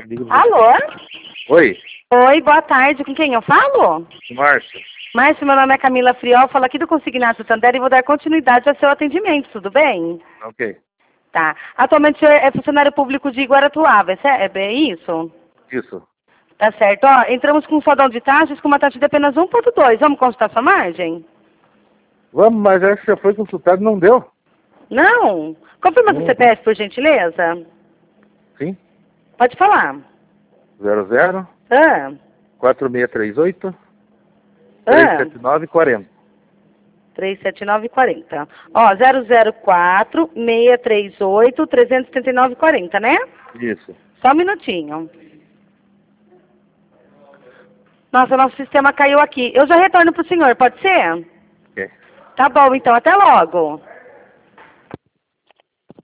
Alô? Oi, Oi, boa tarde. Com quem eu falo? Márcio. Márcio, meu nome é Camila Friol, falo aqui do Consignado Santander e vou dar continuidade ao seu atendimento, tudo bem? Ok. Tá. Atualmente o senhor é funcionário público de Guaratuaba, é isso? Isso. Tá certo. Ó, entramos com um fodão de taxas com uma taxa de apenas 1,2. Vamos consultar sua margem? Vamos, mas essa já foi consultado, não deu? Não? Confirma seu CPF, por gentileza. Sim. Pode falar. 00 Ah, 4638 ah. 379 40. 37940. Ó, 004 638 37940, né? Isso. Só um minutinho. Nossa, nosso sistema caiu aqui. Eu já retorno pro senhor, pode ser? Ok. Tá bom, então. Até logo.